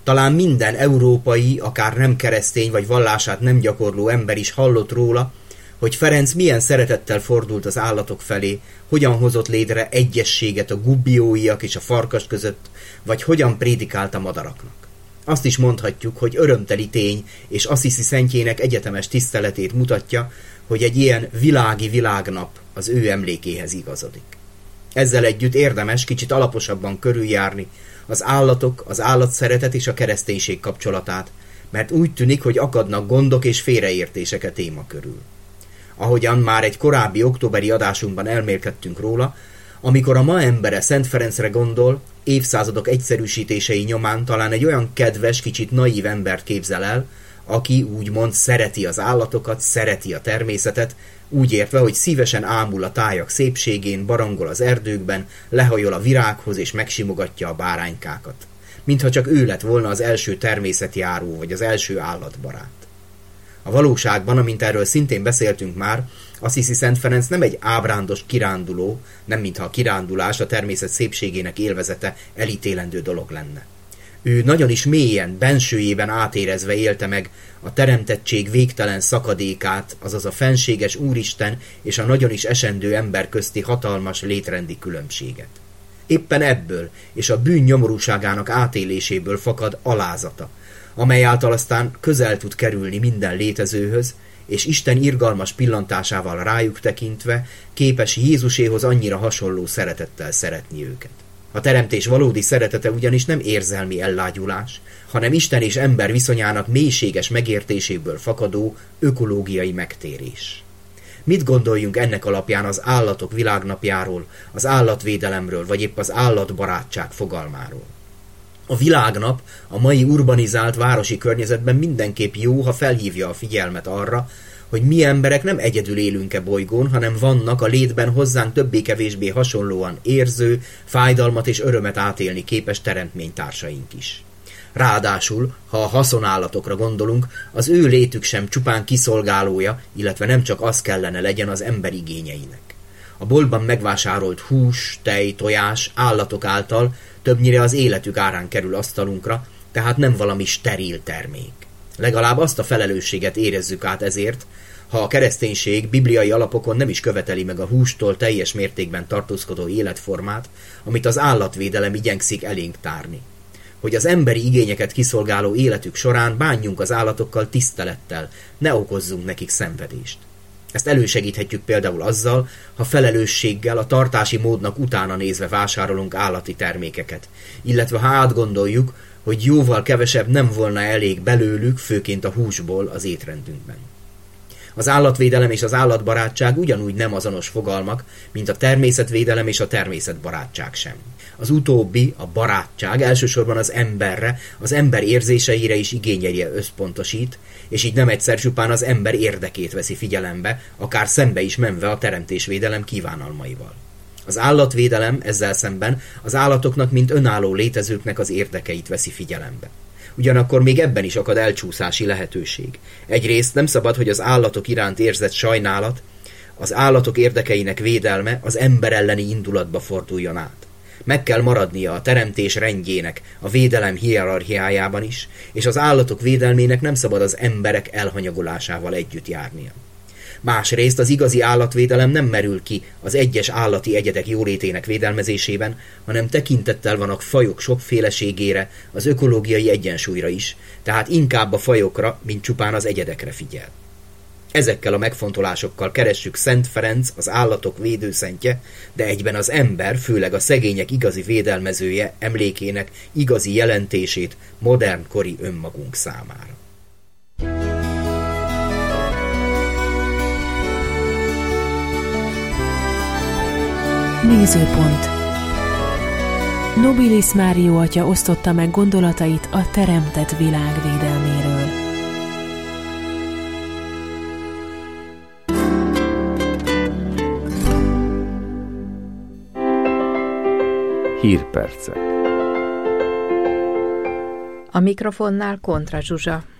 Talán minden európai, akár nem keresztény vagy vallását nem gyakorló ember is hallott róla, hogy Ferenc milyen szeretettel fordult az állatok felé, hogyan hozott létre egyességet a gubbióiak és a farkas között, vagy hogyan prédikált a madaraknak. Azt is mondhatjuk, hogy örömteli tény és Assisi szentjének egyetemes tiszteletét mutatja, hogy egy ilyen világi világnap az ő emlékéhez igazodik. Ezzel együtt érdemes kicsit alaposabban körüljárni az állatok, az állatszeretet és a kereszténység kapcsolatát, mert úgy tűnik, hogy akadnak gondok és félreértések a téma körül. Ahogyan már egy korábbi októberi adásunkban elmélkedtünk róla, amikor a ma embere Szent Ferencre gondol, évszázadok egyszerűsítései nyomán talán egy olyan kedves, kicsit naív embert képzel el, aki úgymond szereti az állatokat, szereti a természetet, úgy értve, hogy szívesen ámul a tájak szépségén, barangol az erdőkben, lehajol a virághoz és megsimogatja a báránykákat. Mintha csak ő lett volna az első természetjáró vagy az első állatbarát. A valóságban, amint erről szintén beszéltünk már, Assisi Szent Ferenc nem egy ábrándos kiránduló, nem mintha a kirándulás a természet szépségének élvezete elítélendő dolog lenne. Ő nagyon is mélyen, bensőjében átérezve élte meg a teremtettség végtelen szakadékát, azaz a fenséges Úristen és a nagyon is esendő ember közti hatalmas létrendi különbséget. Éppen ebből és a bűn nyomorúságának átéléséből fakad alázata, amely által aztán közel tud kerülni minden létezőhöz, és Isten irgalmas pillantásával rájuk tekintve képes Jézuséhoz annyira hasonló szeretettel szeretni őket. A teremtés valódi szeretete ugyanis nem érzelmi ellágyulás, hanem Isten és ember viszonyának mélységes megértéséből fakadó ökológiai megtérés. Mit gondoljunk ennek alapján az állatok világnapjáról, az állatvédelemről, vagy épp az állatbarátság fogalmáról? A világnap a mai urbanizált városi környezetben mindenképp jó, ha felhívja a figyelmet arra, hogy mi emberek nem egyedül élünk-e bolygón, hanem vannak a létben hozzánk többé-kevésbé hasonlóan érző, fájdalmat és örömet átélni képes teremtménytársaink is. Ráadásul, ha a haszonállatokra gondolunk, az ő létük sem csupán kiszolgálója, illetve nem csak az kellene legyen az ember igényeinek. A boltban megvásárolt hús, tej, tojás állatok által többnyire az életük árán kerül asztalunkra, tehát nem valami steril termék. Legalább azt a felelősséget érezzük át ezért, ha a kereszténység bibliai alapokon nem is követeli meg a hústól teljes mértékben tartózkodó életformát, amit az állatvédelem igyekszik elénk tárni. Hogy az emberi igényeket kiszolgáló életük során bánjunk az állatokkal tisztelettel, ne okozzunk nekik szenvedést. Ezt elősegíthetjük például azzal, ha felelősséggel a tartási módnak utána nézve vásárolunk állati termékeket, illetve ha átgondoljuk, hogy jóval kevesebb nem volna elég belőlük, főként a húsból az étrendünkben. Az állatvédelem és az állatbarátság ugyanúgy nem azonos fogalmak, mint a természetvédelem és a természetbarátság sem. Az utóbbi, a barátság elsősorban az emberre, az ember érzéseire és igényeire összpontosít, és így nem egyszer csupán az ember érdekét veszi figyelembe, akár szembe is menve a teremtésvédelem kívánalmaival. Az állatvédelem ezzel szemben az állatoknak, mint önálló létezőknek az érdekeit veszi figyelembe. Ugyanakkor még ebben is akad elcsúszási lehetőség. Egyrészt nem szabad, hogy az állatok iránt érzett sajnálat, az állatok érdekeinek védelme az ember elleni indulatba forduljon át. Meg kell maradnia a teremtés rendjének, a védelem hierarchiájában is, és az állatok védelmének nem szabad az emberek elhanyagolásával együtt járnia. Másrészt az igazi állatvédelem nem merül ki az egyes állati egyedek jólétének védelmezésében, hanem tekintettel van a fajok sokféleségére, az ökológiai egyensúlyra is, tehát inkább a fajokra, mint csupán az egyedekre figyel. Ezekkel a megfontolásokkal keressük Szent Ferenc, az állatok védőszentje, de egyben az ember, főleg a szegények igazi védelmezője emlékének igazi jelentését modern kori önmagunk számára. Nézőpont. Nobilis Mário atya osztotta meg gondolatait a teremtett világ védelméről. Hírpercek. A mikrofonnál Kontra Zsuzsa.